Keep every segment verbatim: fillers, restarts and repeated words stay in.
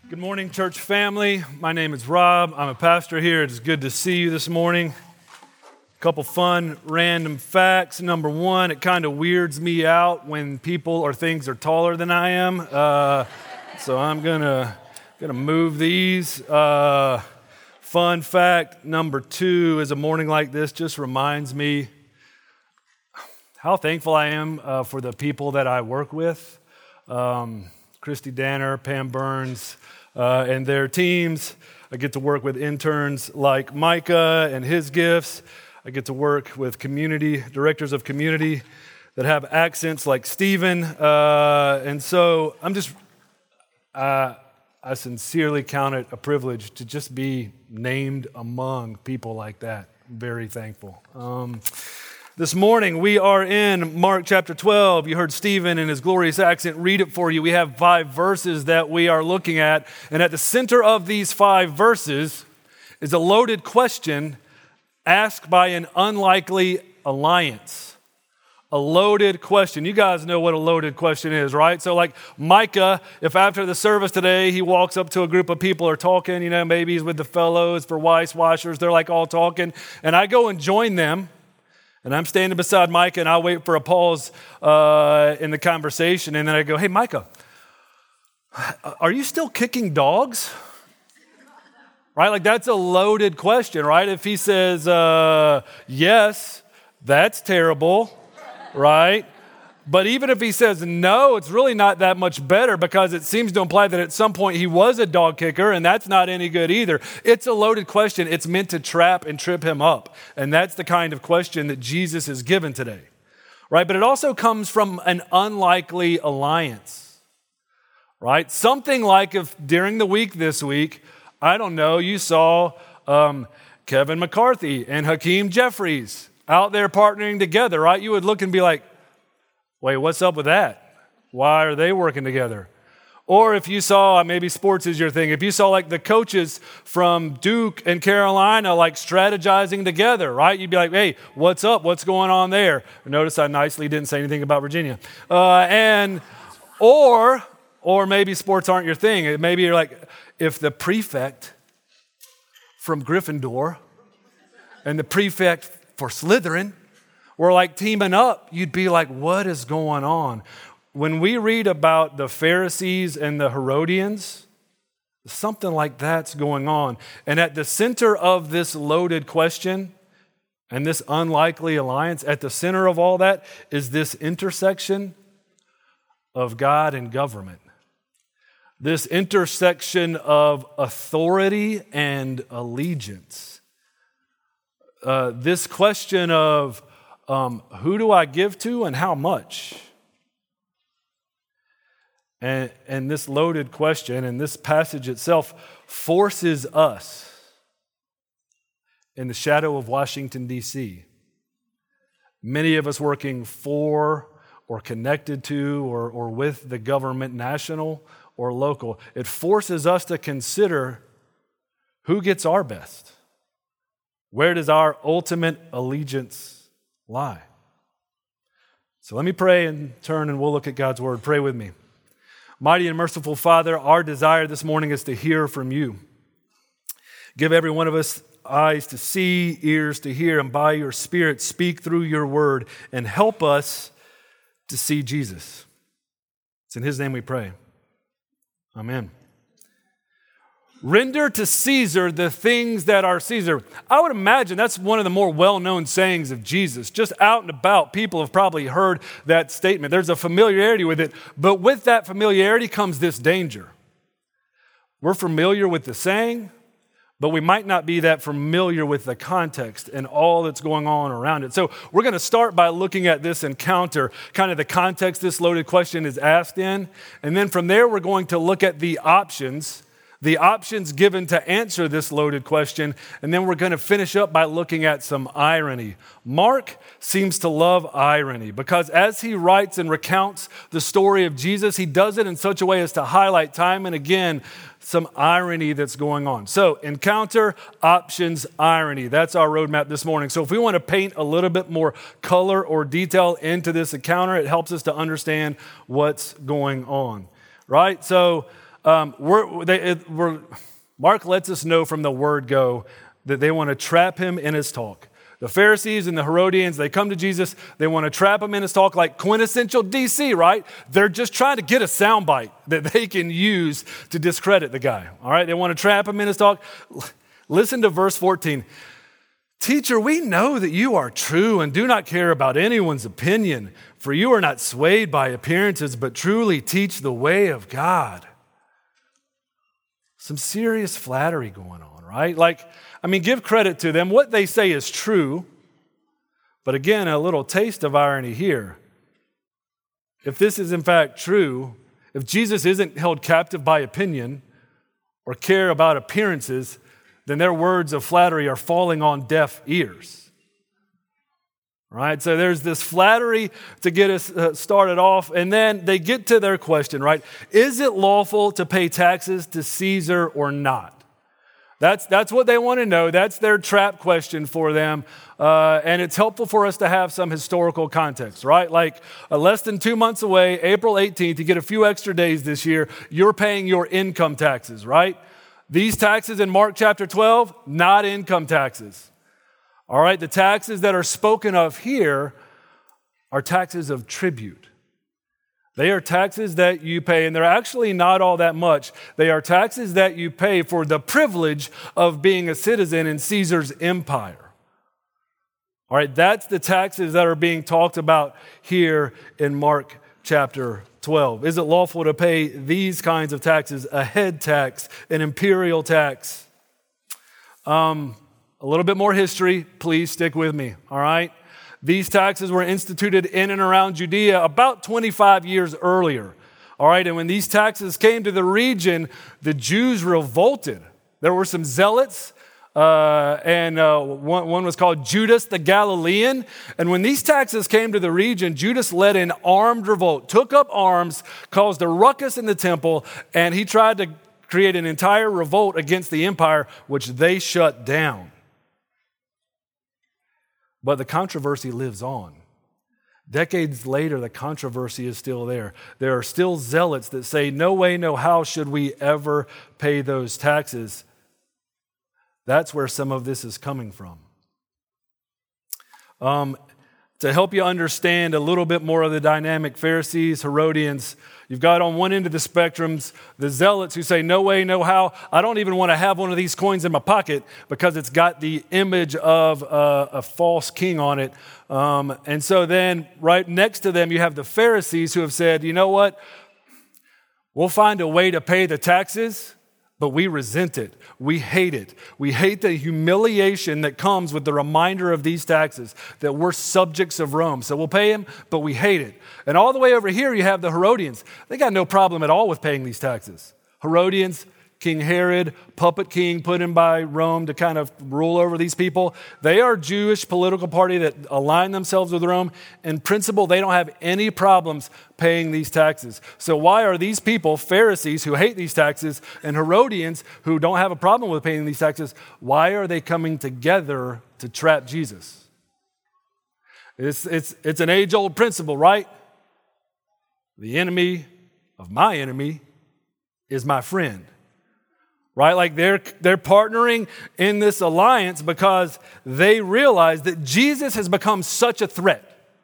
Good morning, church family. My name is Rob. I'm a pastor here. It's good to see you this morning. A couple fun random facts. Number one, it kind of weirds me out when people or things are taller than I am. Uh, so I'm gonna gonna move these. Uh, fun fact number two is a morning like this just reminds me how thankful I am uh, for the people that I work with. Um, Christy Danner, Pam Burns, uh, and their teams. I get to work with interns like Micah and his gifts. I get to work with community, directors of community that have accents like Stephen. Uh, and so I'm just, uh, I sincerely count it a privilege to just be named among people like that. I'm very thankful. Um, This morning, we are in Mark chapter twelve. You heard Stephen in his glorious accent read it for you. We have five verses that we are looking at. And at the center of these five verses is a loaded question asked by an unlikely alliance. A loaded question. You guys know what a loaded question is, right? So like Micah, if after the service today, he walks up to a group of people are talking, you know, maybe he's with the fellows for Weiss Washers. They're like all talking. And I go and join them. And I'm standing beside Micah, and I wait for a pause uh, in the conversation. And then I go, hey, Micah, are you still kicking dogs? Right? Like, that's a loaded question, right? If he says, uh, yes, that's terrible, right? But even if he says no, it's really not that much better because it seems to imply that at some point he was a dog kicker, and that's not any good either. It's a loaded question. It's meant to trap and trip him up. And that's the kind of question that Jesus is given today, right? But it also comes from an unlikely alliance, right? Something like if during the week this week, I don't know, you saw um, Kevin McCarthy and Hakeem Jeffries out there partnering together, right? You would look and be like, wait, what's up with that? Why are they working together? Or if you saw, maybe sports is your thing, if you saw like the coaches from Duke and Carolina like strategizing together, right? You'd be like, hey, what's up? What's going on there? Notice I nicely didn't say anything about Virginia. Uh, and, or, or maybe sports aren't your thing. Maybe you're like, if the prefect from Gryffindor and the prefect for Slytherin were like teaming up, you'd be like, what is going on? When we read about the Pharisees and the Herodians, something like that's going on. And at the center of this loaded question and this unlikely alliance, at the center of all that is this intersection of God and government. This intersection of authority and allegiance. Uh, this question of Um, who do I give to and how much? And, and this loaded question and this passage itself forces us in the shadow of Washington, D C, many of us working for or connected to or, or with the government, national or local, it forces us to consider who gets our best. Where does our ultimate allegiance lie? So let me pray and turn and we'll look at God's word. Pray with me. Mighty and merciful Father, our desire this morning is to hear from you. Give every one of us eyes to see, ears to hear, and by your Spirit speak through your word and help us to see Jesus. It's in his name we pray. Amen. Render to Caesar the things that are Caesar. I would imagine that's one of the more well-known sayings of Jesus. Just out and about, people have probably heard that statement. There's a familiarity with it, but with that familiarity comes this danger. We're familiar with the saying, but we might not be that familiar with the context and all that's going on around it. So we're going to start by looking at this encounter, kind of the context this loaded question is asked in, and then from there we're going to look at the options The options given to answer this loaded question, and then we're going to finish up by looking at some irony. Mark seems to love irony because as he writes and recounts the story of Jesus, he does it in such a way as to highlight time and again some irony that's going on. So, encounter, options, irony. That's our roadmap this morning. So if we want to paint a little bit more color or detail into this encounter, it helps us to understand what's going on, right? So, Um, we're, they, it, we're, Mark lets us know from the word go that they want to trap him in his talk. The Pharisees and the Herodians, they come to Jesus. They want to trap him in his talk like quintessential D C, right? They're just trying to get a soundbite that they can use to discredit the guy, all right? They want to trap him in his talk. Listen to verse fourteen. Teacher, we know that you are true and do not care about anyone's opinion, for you are not swayed by appearances, but truly teach the way of God. Some serious flattery going on, right? Like, I mean, give credit to them. What they say is true, but again, a little taste of irony here. If this is in fact true, if Jesus isn't held captive by opinion or care about appearances, then their words of flattery are falling on deaf ears. Right? So there's this flattery to get us uh, started off, and then they get to their question, right? Is it lawful to pay taxes to Caesar or not? That's, that's what they want to know. That's their trap question for them. Uh, and it's helpful for us to have some historical context, right? Like uh, less than two months away, April eighteenth, you get a few extra days this year, you're paying your income taxes, right? These taxes in Mark chapter twelve, not income taxes. All right, the taxes that are spoken of here are taxes of tribute. They are taxes that you pay, and they're actually not all that much. They are taxes that you pay for the privilege of being a citizen in Caesar's empire. All right, that's the taxes that are being talked about here in Mark chapter twelve. Is it lawful to pay these kinds of taxes, a head tax, an imperial tax? Um, a little bit more history, please stick with me, all right? These taxes were instituted in and around Judea about twenty-five years earlier, all right? And when these taxes came to the region, the Jews revolted. There were some zealots, uh, and uh, one, one was called Judas the Galilean. And when these taxes came to the region, Judas led an armed revolt, took up arms, caused a ruckus in the temple, and he tried to create an entire revolt against the empire, which they shut down. But the controversy lives on. Decades later, the controversy is still there. There are still zealots that say, no way, no how should we ever pay those taxes. That's where some of this is coming from. Um, to help you understand a little bit more of the dynamic, Pharisees, Herodians, you've got on one end of the spectrums the zealots who say, no way, no how. I don't even want to have one of these coins in my pocket because it's got the image of a, a false king on it. Um, and so then right next to them, you have the Pharisees who have said, you know what? We'll find a way to pay the taxes, but we resent it. We hate it. We hate the humiliation that comes with the reminder of these taxes, that we're subjects of Rome. So we'll pay them, but we hate it. And all the way over here, you have the Herodians. They got no problem at all with paying these taxes. Herodians, King Herod, puppet king put in by Rome to kind of rule over these people. They are a Jewish political party that align themselves with Rome. In principle, they don't have any problems paying these taxes. So why are these people, Pharisees who hate these taxes, and Herodians who don't have a problem with paying these taxes, why are they coming together to trap Jesus? It's, it's, it's an age-old principle, right? The enemy of my enemy is my friend. Right? Like they're, they're partnering in this alliance because they realize that Jesus has become such a threat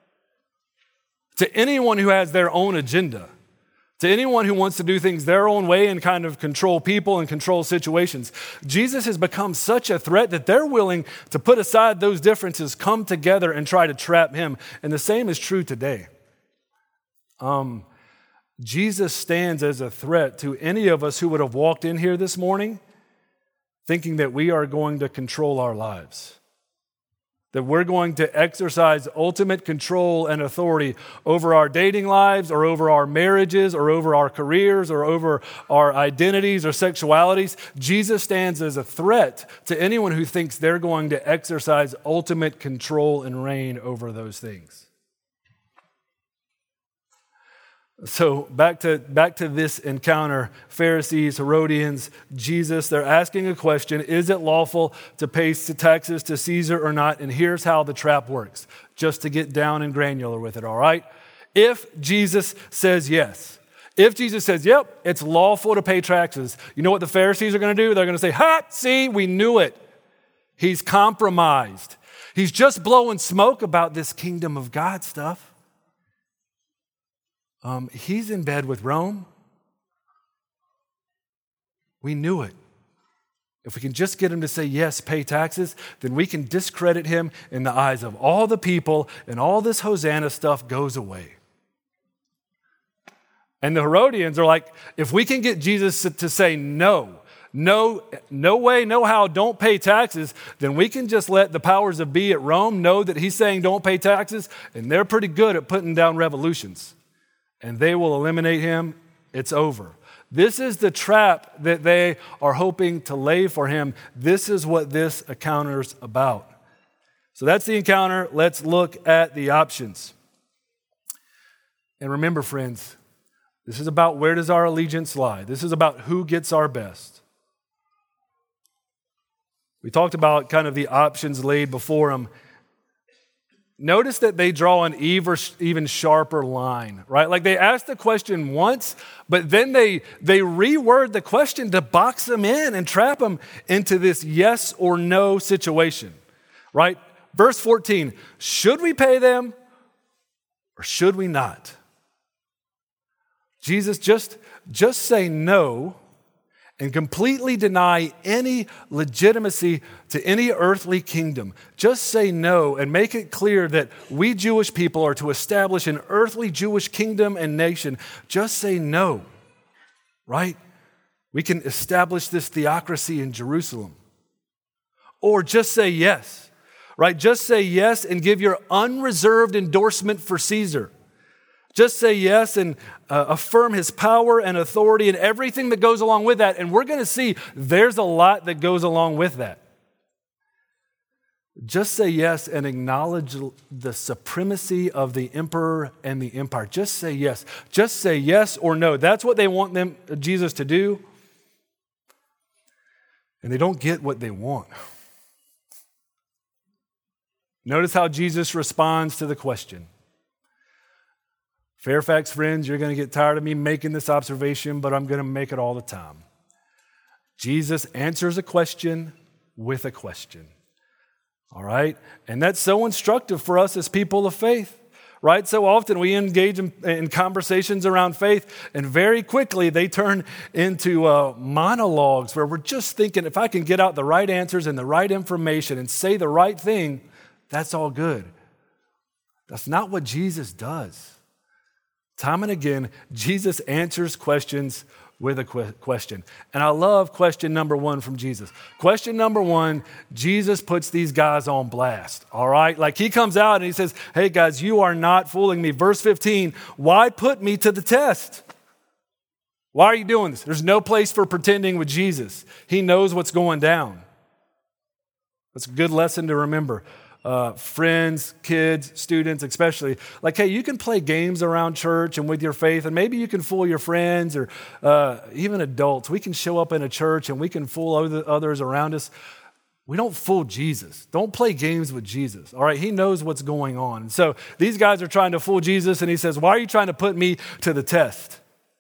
to anyone who has their own agenda, to anyone who wants to do things their own way and kind of control people and control situations. Jesus has become such a threat that they're willing to put aside those differences, come together and try to trap him. And the same is true today. Um, Jesus stands as a threat to any of us who would have walked in here this morning thinking that we are going to control our lives, that we're going to exercise ultimate control and authority over our dating lives or over our marriages or over our careers or over our identities or sexualities. Jesus stands as a threat to anyone who thinks they're going to exercise ultimate control and reign over those things. So back to back to this encounter, Pharisees, Herodians, Jesus, they're asking a question, is it lawful to pay taxes to Caesar or not? And here's how the trap works, just to get down and granular with it, all right? If Jesus says yes, If Jesus says, yep, it's lawful to pay taxes, you know what the Pharisees are going to do? They're going to say, ha, see, we knew it. He's compromised. He's just blowing smoke about this kingdom of God stuff. Um, he's in bed with Rome. We knew it. If we can just get him to say, yes, pay taxes, then we can discredit him in the eyes of all the people, and all this Hosanna stuff goes away. And the Herodians are like, if we can get Jesus to say no, no, no way, no how, don't pay taxes, then we can just let the powers of be at Rome know that he's saying don't pay taxes, and they're pretty good at putting down revolutions. And they will eliminate him. It's over. This is the trap that they are hoping to lay for him. This is what this encounter's about. So that's the encounter. Let's look at the options. And remember, friends, this is about where does our allegiance lie. This is about who gets our best. We talked about kind of the options laid before him. Notice that they draw an even sharper line, right? Like they ask the question once, but then they, they reword the question to box them in and trap them into this yes or no situation, right? Verse fourteen, should we pay them or should we not? Jesus, just, just say no and completely deny any legitimacy to any earthly kingdom. Just say no and make it clear that we Jewish people are to establish an earthly Jewish kingdom and nation. Just say no, right? We can establish this theocracy in Jerusalem. Or just say yes, right? Just say yes and give your unreserved endorsement for Caesar. Just say yes and uh, affirm his power and authority and everything that goes along with that. And we're going to see there's a lot that goes along with that. Just say yes and acknowledge the supremacy of the emperor and the empire. Just say yes. Just say yes or no. That's what they want them, Jesus to do. And they don't get what they want. Notice how Jesus responds to the question. Fairfax friends, you're going to get tired of me making this observation, but I'm going to make it all the time. Jesus answers a question with a question. All right? And that's so instructive for us as people of faith, right? So often we engage in, in conversations around faith, and very quickly they turn into uh, monologues where we're just thinking, if I can get out the right answers and the right information and say the right thing, that's all good. That's not what Jesus does. Time and again, Jesus answers questions with a que- question. And I love question number one from Jesus. Question number one, Jesus puts these guys on blast, all right? Like he comes out and he says, hey guys, you are not fooling me. Verse fifteen, why put me to the test? Why are you doing this? There's no place for pretending with Jesus. He knows what's going down. That's a good lesson to remember. Uh, friends, kids, students especially. Like, hey, you can play games around church and with your faith, and maybe you can fool your friends or uh, even adults. We can show up in a church and we can fool other, others around us. We don't fool Jesus. Don't play games with Jesus, all right? He knows what's going on. And so these guys are trying to fool Jesus, and he says, why are you trying to put me to the test?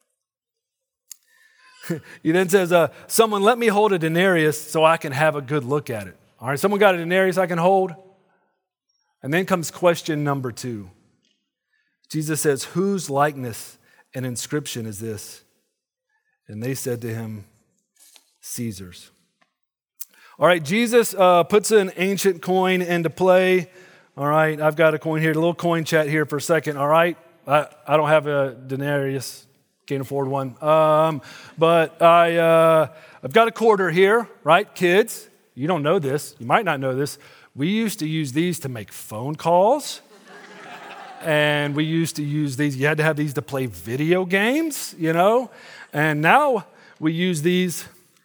He then says, uh, someone let me hold a denarius so I can have a good look at it. All right, someone got a denarius I can hold? And then comes question number two. Jesus says, whose likeness and inscription is this? And they said to him, Caesar's. All right, Jesus uh, puts an ancient coin into play. All right, I've got a coin here, a little coin chat here for a second. All right, I, I don't have a denarius, can't afford one. Um, but I, uh, I've got a quarter here, right? Kids, you don't know this. You might not know this. We used to use these to make phone calls. And we used to use these, you had to have these to play video games, you know. And now we use these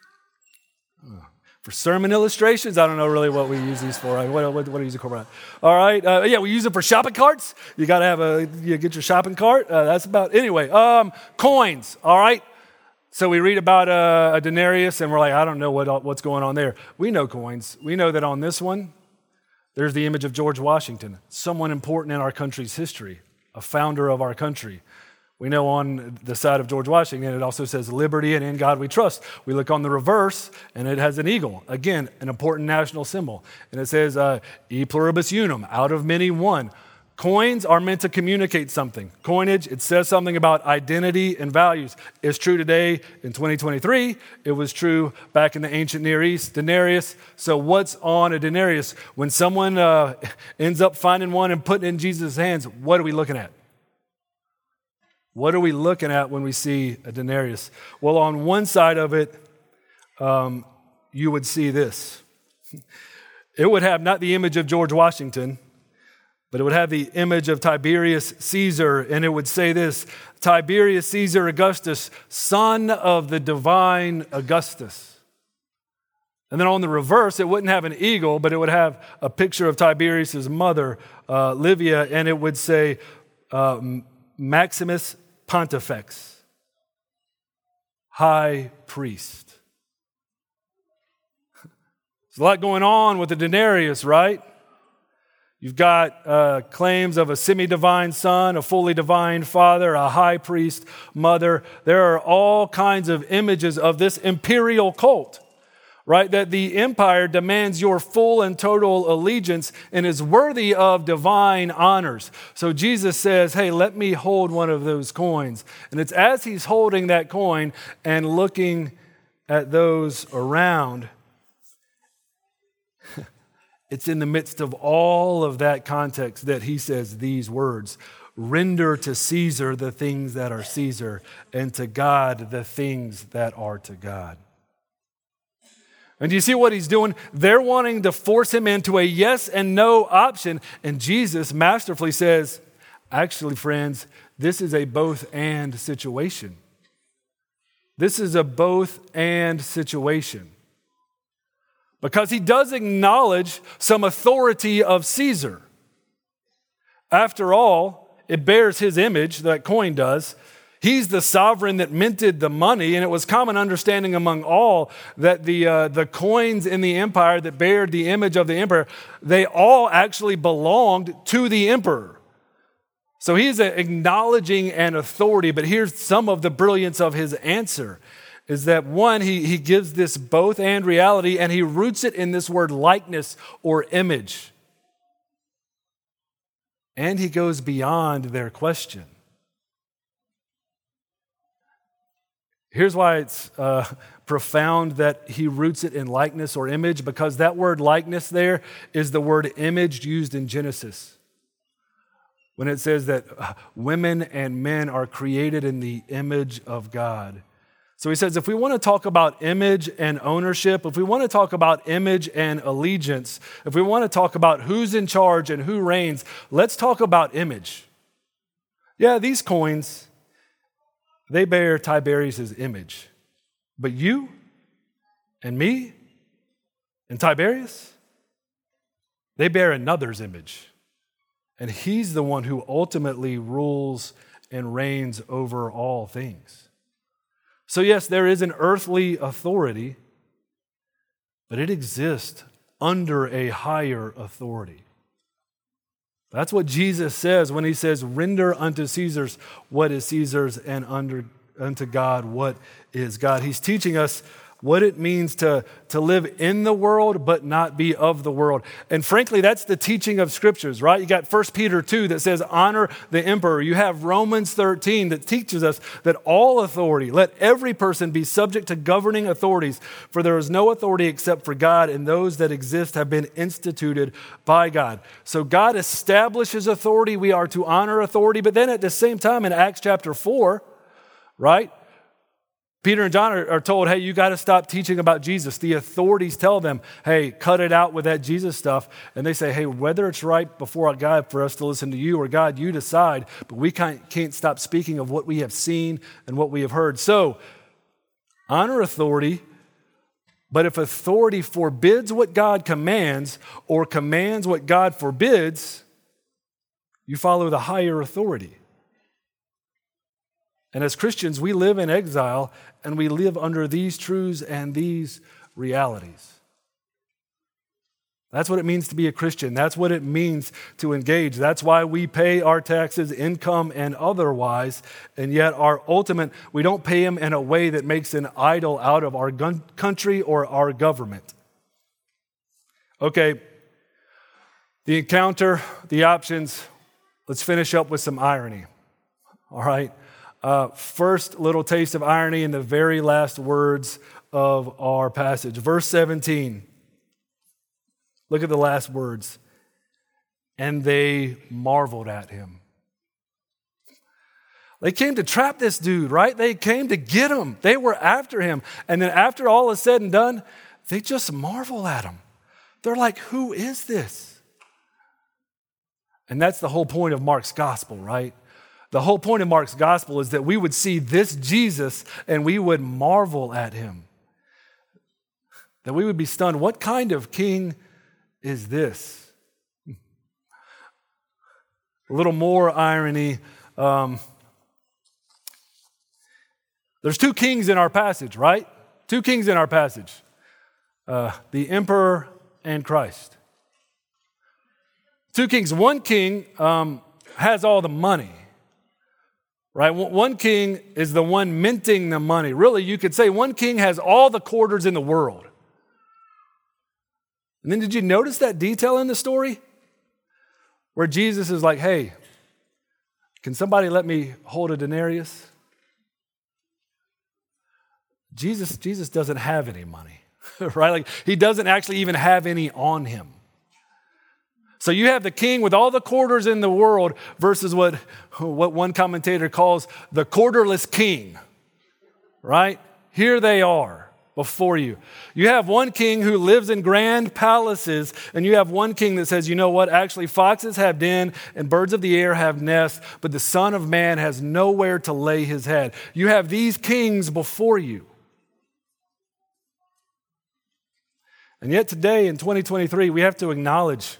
for sermon illustrations. I don't know really what we use these for. What, what, what do you use it for? All right. Uh, yeah, we use them for shopping carts. You got to have a, you get your shopping cart. Uh, that's about, anyway, um, coins. All right. So we read about a, a denarius and we're like, I don't know what what's going on there. We know coins. We know that on this one, there's the image of George Washington, someone important in our country's history, a founder of our country. We know on the side of George Washington, it also says liberty and in God we trust. We look on the reverse, and it has an eagle. Again, an important national symbol. And it says, uh, e pluribus unum, out of many one. Coins are meant to communicate something. Coinage, it says something about identity and values. It's true today in twenty twenty-three. It was true back in the ancient Near East. Denarius. So what's on a denarius? When someone uh, ends up finding one and putting it in Jesus' hands, what are we looking at? What are we looking at when we see a denarius? Well, on one side of it, um, you would see this. It would have not the image of George Washington, but it would have the image of Tiberius Caesar, and it would say this, Tiberius Caesar Augustus, son of the divine Augustus. And then on the reverse, it wouldn't have an eagle, but it would have a picture of Tiberius's mother, uh, Livia, and it would say uh, Maximus Pontifex, high priest. There's a lot going on with the denarius, right? You've got uh, claims of a semi-divine son, a fully divine father, a high priest mother. There are all kinds of images of this imperial cult, right? That the empire demands your full and total allegiance and is worthy of divine honors. So Jesus says, hey, let me hold one of those coins. And it's as he's holding that coin and looking at those around, it's in the midst of all of that context that he says these words, render to Caesar the things that are Caesar, and to God the things that are to God. And do you see what he's doing? They're wanting to force him into a yes and no option. And Jesus masterfully says, actually, friends, this is a both and situation. This is a both and situation. Because he does acknowledge some authority of Caesar. After all, it bears his image, that coin does. He's the sovereign that minted the money, and it was common understanding among all that the uh, the coins in the empire that bared the image of the emperor, they all actually belonged to the emperor. So he's acknowledging an authority, but here's some of the brilliance of his answer, is that one, he, he gives this both and reality, and he roots it in this word likeness or image. And he goes beyond their question. Here's why it's uh, profound that he roots it in likeness or image, because that word likeness there is the word image used in Genesis. When it says that uh, women and men are created in the image of God. So he says, if we want to talk about image and ownership, if we want to talk about image and allegiance, if we want to talk about who's in charge and who reigns, let's talk about image. Yeah, these coins, they bear Tiberius' image. But you and me and Tiberius, they bear another's image. And he's the one who ultimately rules and reigns over all things. So yes, there is an earthly authority, but it exists under a higher authority. That's what Jesus says when he says, render unto Caesar's what is Caesar's, and under, unto God what is God. He's teaching us what it means to, to live in the world but not be of the world. And frankly, that's the teaching of scriptures, right? You got First Peter two that says honor the emperor. You have Romans thirteen that teaches us that all authority, let every person be subject to governing authorities, for there is no authority except for God, and those that exist have been instituted by God. So God establishes authority. We are to honor authority. But then at the same time in Acts chapter four, right? Peter and John are, are told, hey, you got to stop teaching about Jesus. The authorities tell them, hey, cut it out with that Jesus stuff. And they say, hey, whether it's right before God for us to listen to you or God, you decide. But we can't, can't stop speaking of what we have seen and what we have heard. So honor authority. But if authority forbids what God commands or commands what God forbids, you follow the higher authority. And as Christians, we live in exile and we live under these truths and these realities. That's what it means to be a Christian. That's what it means to engage. That's why we pay our taxes, income and otherwise, and yet our ultimate, we don't pay them in a way that makes an idol out of our gun- country or our government. Okay, the encounter, the options, let's finish up with some irony. All right, uh, first little taste of irony in the very last words of our passage. Verse seventeen. Look at the last words. And they marveled at him. They came to trap this dude, right? They came to get him. They were after him. And then after all is said and done, they just marvel at him. They're like, who is this? And that's the whole point of Mark's gospel, right? The whole point of Mark's gospel is that we would see this Jesus and we would marvel at him. That we would be stunned. What kind of king is this? A little more irony. Um, there's two kings in our passage, right? Two kings in our passage. Uh, the emperor and Christ. Two kings. One king um, has all the money, right? One king is the one minting the money. Really, you could say one king has all the quarters in the world. And then did you notice that detail in the story? Where Jesus is like, hey, can somebody let me hold a denarius? Jesus, Jesus doesn't have any money, right? Like he doesn't actually even have any on him. So you have the king with all the quarters in the world versus what, what one commentator calls the quarterless king, right? Here they are before you. You have one king who lives in grand palaces, and you have one king that says, you know what, actually foxes have den and birds of the air have nests, but the Son of Man has nowhere to lay his head. You have these kings before you. And yet today in twenty twenty-three, we have to acknowledge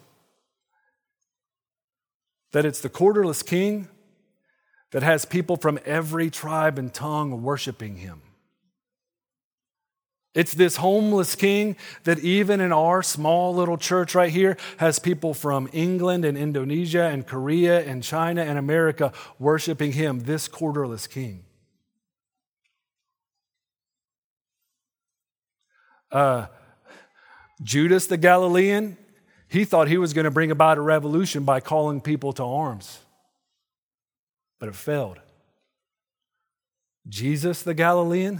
that it's the quarterless king that has people from every tribe and tongue worshiping him. It's this homeless king that even in our small little church right here has people from England and Indonesia and Korea and China and America worshiping him, this quarterless king. Uh, Judas the Galilean, he thought he was going to bring about a revolution by calling people to arms, but it failed. Jesus the Galilean,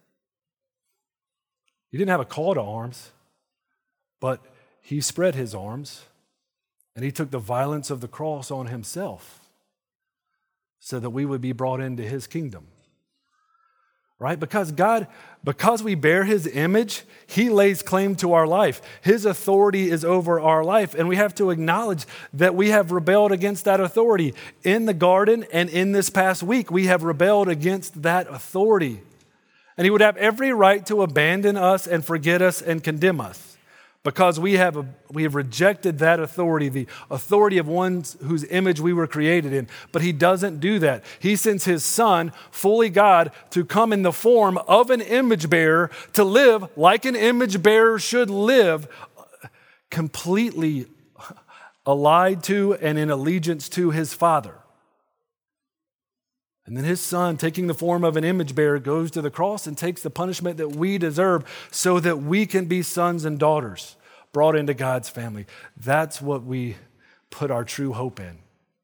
he didn't have a call to arms, but he spread his arms and he took the violence of the cross on himself so that we would be brought into his kingdom. Right? Because God, because we bear his image, he lays claim to our life. His authority is over our life, and we have to acknowledge that we have rebelled against that authority. In the garden and in this past week, we have rebelled against that authority. And he would have every right to abandon us and forget us and condemn us because we have, a, we have rejected that authority, the authority of one whose image we were created in. But he doesn't do that. He sends his son, fully God, to come in the form of an image bearer to live like an image bearer should live, completely allied to and in allegiance to his Father. And then his son, taking the form of an image bearer, goes to the cross and takes the punishment that we deserve so that we can be sons and daughters brought into God's family. That's what we put our true hope in.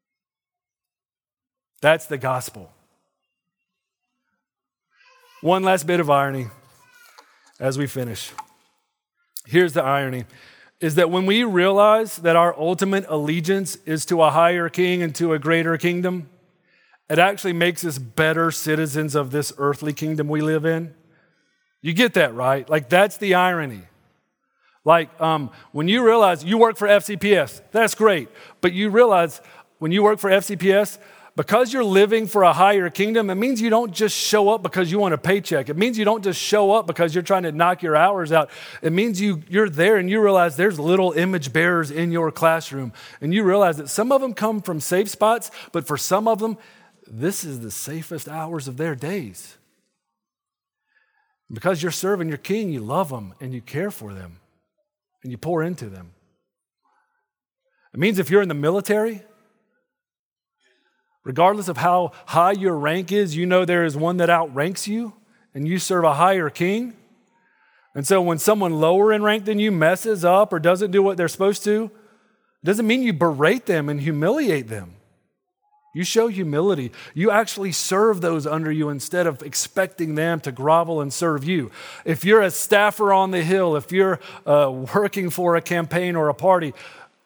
That's the gospel. One last bit of irony as we finish. Here's the irony, is that when we realize that our ultimate allegiance is to a higher king and to a greater kingdom, it actually makes us better citizens of this earthly kingdom we live in. You get that, right? Like, that's the irony. Like, um, when you realize you work for F C P S, that's great. But you realize when you work for F C P S, because you're living for a higher kingdom, it means you don't just show up because you want a paycheck. It means you don't just show up because you're trying to knock your hours out. It means you, you're there and you realize there's little image bearers in your classroom. And you realize that some of them come from safe spots, but for some of them, this is the safest hours of their days. Because you're serving your king, you love them and you care for them and you pour into them. It means if you're in the military, regardless of how high your rank is, you know there is one that outranks you, and you serve a higher king. And so when someone lower in rank than you messes up or doesn't do what they're supposed to, it doesn't mean you berate them and humiliate them. You show humility. You actually serve those under you instead of expecting them to grovel and serve you. If you're a staffer on the Hill, if you're uh, working for a campaign or a party,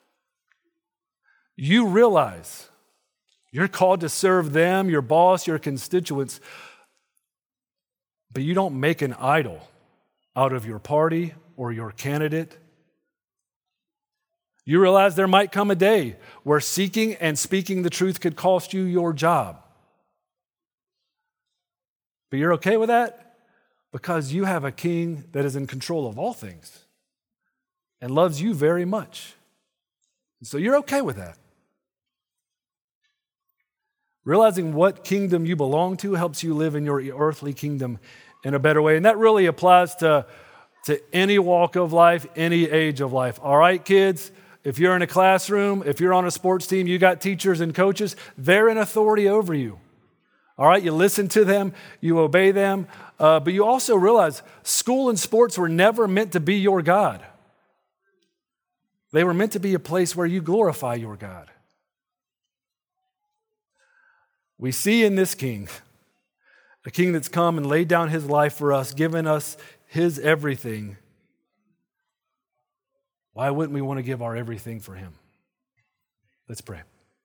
you realize you're called to serve them, your boss, your constituents, but you don't make an idol out of your party or your candidate. You realize there might come a day where seeking and speaking the truth could cost you your job. But you're okay with that because you have a king that is in control of all things and loves you very much. So you're okay with that. Realizing what kingdom you belong to helps you live in your earthly kingdom in a better way. And that really applies to, to any walk of life, any age of life. All right, kids? If you're in a classroom, if you're on a sports team, you got teachers and coaches, they're in authority over you. All right, you listen to them, you obey them, uh, but you also realize school and sports were never meant to be your God. They were meant to be a place where you glorify your God. We see in this king, a king that's come and laid down his life for us, given us his everything. Why wouldn't we want to give our everything for him? Let's pray.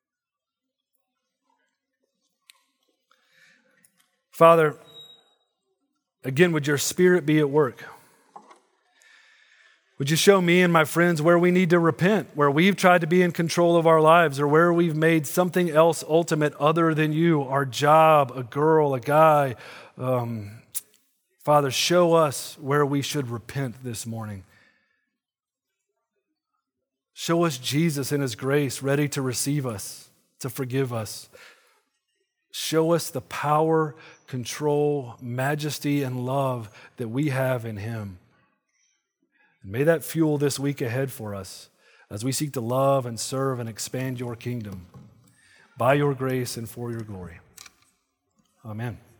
Father, again, would your Spirit be at work? Would you show me and my friends where we need to repent, where we've tried to be in control of our lives, or where we've made something else ultimate other than you, our job, a girl, a guy. Um, Father, show us where we should repent this morning. Show us Jesus in his grace, ready to receive us, to forgive us. Show us the power, control, majesty, and love that we have in him. And may that fuel this week ahead for us as we seek to love and serve and expand your kingdom by your grace and for your glory. Amen.